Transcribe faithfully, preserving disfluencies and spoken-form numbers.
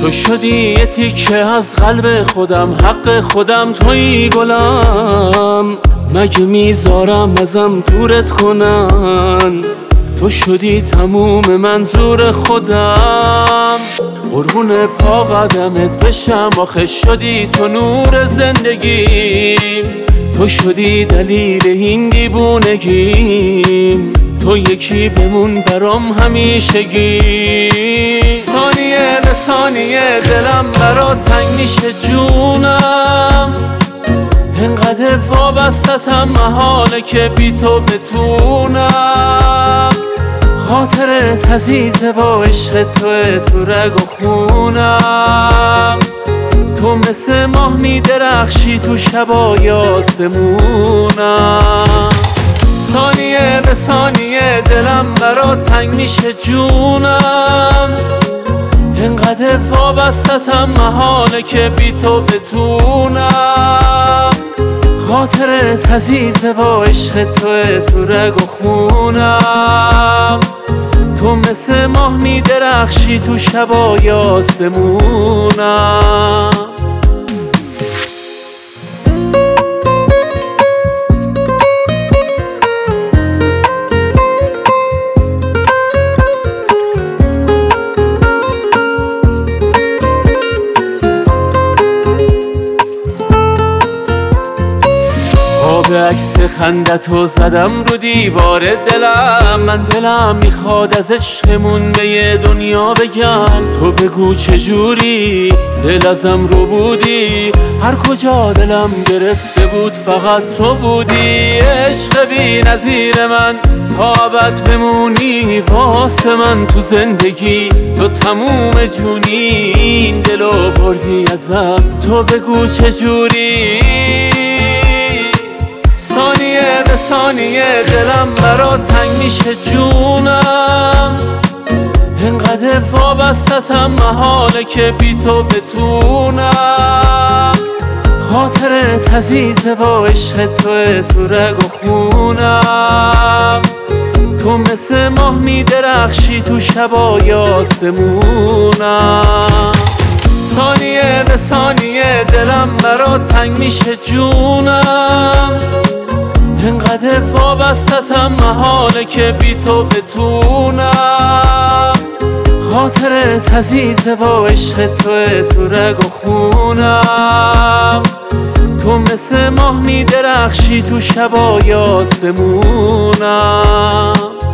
تو شدی یه تیکه از قلب خودم، حق خودم تویی گلم، مگه میذارم ازم دورت کنن؟ تو شدی تموم منظور خودم، قربون پا قدمت بشم، آخه شدی تو نور زندگیم، تو شدی دلیل این دیوونگیم، تو یکی بمون برام همیشگی. ثانیه به ثانیه دلم برات تنگ میشه جونم، انقدر وابستم محاله که بی تو بتونم، خاطرت عزیزه با عشق توه تو رگ و خونم، تو مثل ماه میدرخشی تو شبای آسمونم. ثانیه به ثانیه دلم برات تنگ میشه جونم، انقدر وابستم محاله که بی تو بتونم، خاطرت عزیزه با عشق توه تو رگ و خونم، تو مثل ماه میدرخشی تو شبای آسمونم. به عکس خندتو زدم رو دیوار دلم، من دلم میخواد از عشقمون به یه دنیا بگم، تو بگو چجوری دل ازم رو بودی، هر کجا دلم گرفته بود فقط تو بودی، عشق بی نظیر من تا ابد بمونی واسه من تو زندگی، تو تموم جونی این دلو بردی ازم، تو بگو چجوری. ثانیه به ثانیه دلم برات تنگ میشه جونم، انقدر وابستم محاله که بی تو بتونم، خاطرت عزیزه با عشق توه تو رگ و خونم، تو مثل ماه میدرخشی تو شبای آسمونم. ثانیه به ثانیه دلم برات تنگ میشه جونم، انقدر وابستم محاله که بی تو بتونم، خاطرت عزیزه با عشق توه تو رگ و خونم، تو مثل ماه میدرخشی تو شبای آسمونم.